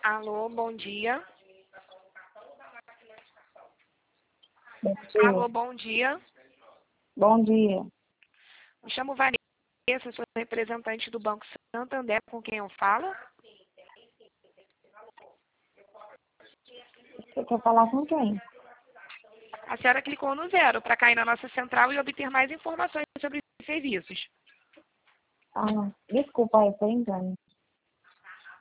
Alô, bom dia. Bom dia. Alô, bom dia. Bom dia. Me chamo Vanessa, sou representante do Banco Santander, com quem eu falo. Você quer falar com quem? A senhora clicou no 0 para cair na nossa central e obter mais informações sobre os serviços. Ah, desculpa, eu tô engano.